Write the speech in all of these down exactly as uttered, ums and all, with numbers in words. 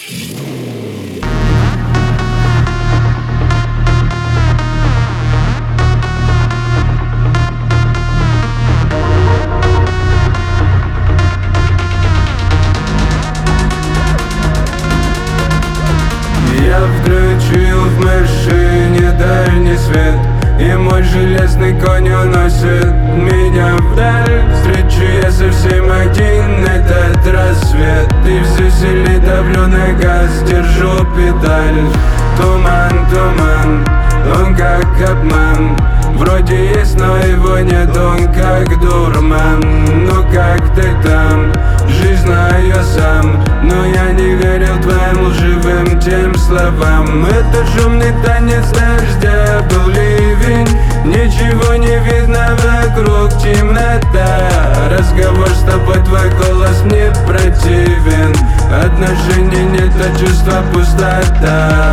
Я включил в машине дальний свет, и мой железный конь уносит меня вдаль. Встречу я совсем один этот рассвет, и все сильнее давлю на газ, держу педаль. Туман, туман, он как обман. Вроде есть, но его нет, он как дурман. Ну как ты там? Жизнь знаю сам, но я не верил твоим лживым тем словам. Это шумный танец дождя, был ливень, ничего не видно вокруг, темнота. Разговор с тобой, твой голос мне противен. Отношений нет, а чувства пустота.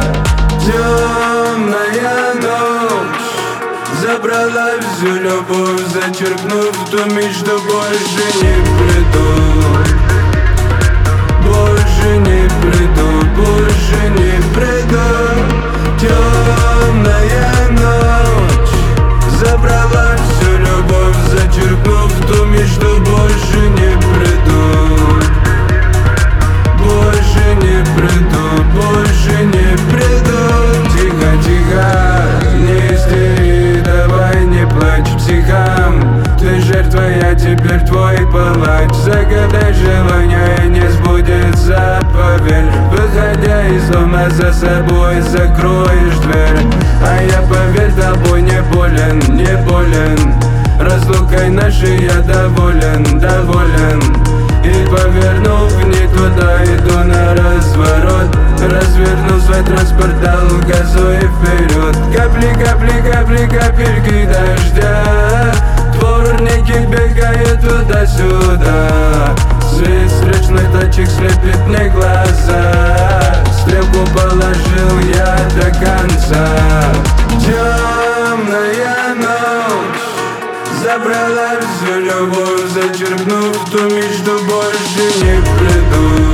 Темная ночь забрала всю любовь, зачеркнув ту мечту, больше не приду. Больше не приду, больше не приду. Темная ночь забрала всю любовь, зачеркнув ту мечту, больше не приду. Больше не приду, больше не приду. Тихо, тихо, не истери, давай не плачь, психам. Ты жертва, я теперь твой палач. Загадай желание, и не сбудется, поверь. Выходя из дома, за собой закроешь дверь. А я, поверь, тобой не болен, не болен. Разлукой нашей я доволен, доволен. И повернув не туда, иду на разворот. Развернул свой транспортал, газую вперед. Капли, капли, капли, капельки дождя. Дворники бегают туда-сюда. Свет встречных точек слепит мне глаза. Стрелку положил я до конца. Темная ночь забрала всю любовь, зачеркнув ту мечту, больше не приду.